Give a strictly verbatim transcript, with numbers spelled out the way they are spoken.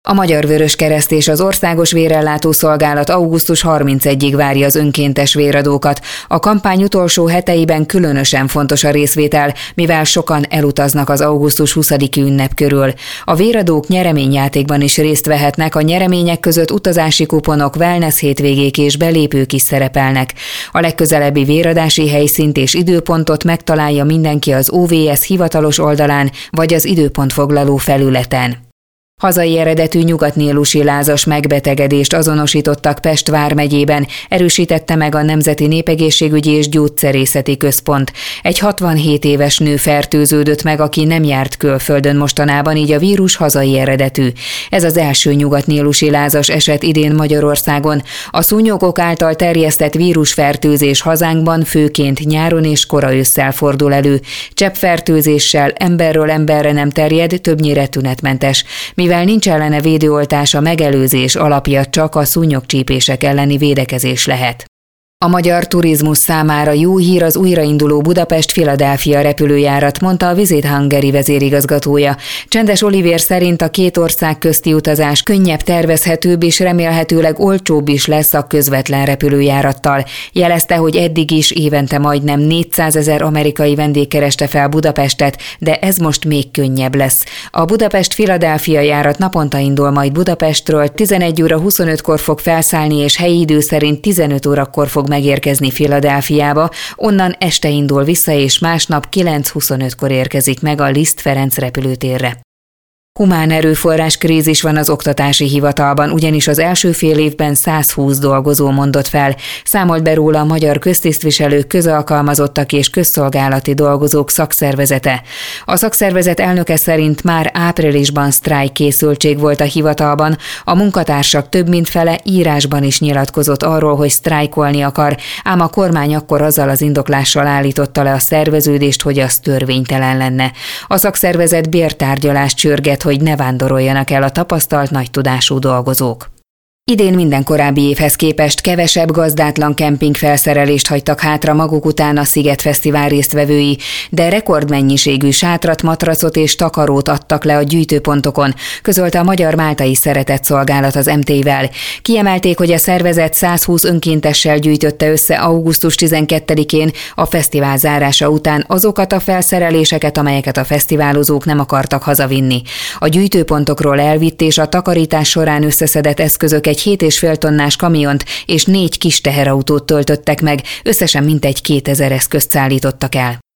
A Magyar Vöröskereszt és az Országos Vérellátó Szolgálat augusztus harmincegyedikéig várja az önkéntes véradókat. A kampány utolsó heteiben különösen fontos a részvétel, mivel sokan elutaznak az augusztus huszadiki ünnep körül. A véradók nyereményjátékban is részt vehetnek, a nyeremények között utazási kuponok, wellness hétvégék és belépők is szerepelnek. A legközelebbi véradási helyszínt és időpontot megtalálja mindenki az o vé es hivatalos oldalán vagy az időpontfoglaló felületen. Hazai eredetű nyugatnílusi lázas megbetegedést azonosítottak Pest vármegyében, erősítette meg a Nemzeti Népegészségügyi és Gyógyszerészeti Központ. Egy hatvanhét éves nő fertőződött meg, aki nem járt külföldön mostanában, így a vírus hazai eredetű. Ez az első nyugatnílusi lázas eset idén Magyarországon. A szúnyogok által terjesztett vírusfertőzés hazánkban főként nyáron és kora ősszel fordul elő. Cseppfertőzéssel emberről emberre nem terjed, többnyire tünetmentes. Mivel nincs ellene védőoltás, a megelőzés alapja csak a szúnyogcsípések elleni védekezés lehet. A magyar turizmus számára jó hír az újrainduló Budapest-Philadelphia repülőjárat, mondta a Visit Hungary vezérigazgatója. Csendes Olivér szerint a két ország közti utazás könnyebb, tervezhetőbb és remélhetőleg olcsóbb is lesz a közvetlen repülőjárattal. Jelezte, hogy eddig is évente majdnem négyszázezer amerikai vendég kereste fel Budapestet, de ez most még könnyebb lesz. A Budapest-Philadelphia járat naponta indul majd Budapestről, tizenegy óra huszonötkor fog felszállni és helyi idő szerint tizenöt órakor fog megérkezni Philadelphiába, onnan este indul vissza és másnap kilenc huszonötkor érkezik meg a Liszt Ferenc repülőtérre. Humán erőforrás krízis van az oktatási hivatalban, ugyanis az első fél évben százhúsz dolgozó mondott fel, számolt be róla a Magyar Köztisztviselők, Közalkalmazottak és Közszolgálati Dolgozók Szakszervezete. A szakszervezet elnöke szerint már áprilisban sztrájkkészültség volt a hivatalban, a munkatársak több mint fele írásban is nyilatkozott arról, hogy sztrájkolni akar, ám a kormány akkor azzal az indoklással állította le a szerveződést, hogy az törvénytelen lenne. A szakszervezet bértárgyalást csörget, hogy ne vándoroljanak el a tapasztalt nagy tudású dolgozók. Idén minden korábbi évhez képest kevesebb gazdátlan kempingfelszerelést hagytak hátra maguk után a Sziget Fesztivál résztvevői, de rekordmennyiségű sátrat, matracot és takarót adtak le a gyűjtőpontokon, közölte a Magyar Máltai Szeretett Szolgálat az em té-vel. Kiemelték, hogy a szervezet százhúsz önkéntessel gyűjtötte össze augusztus tizenkettedikén a fesztivál zárása után azokat a felszereléseket, amelyeket a fesztiválozók nem akartak hazavinni. A gyűjtőpontokról elvitt és a takarítás során összeszedett eszközök egy hét és fél tonnás kamiont és négy kis teherautót töltöttek meg, összesen mintegy kétezer eszközt szállítottak el.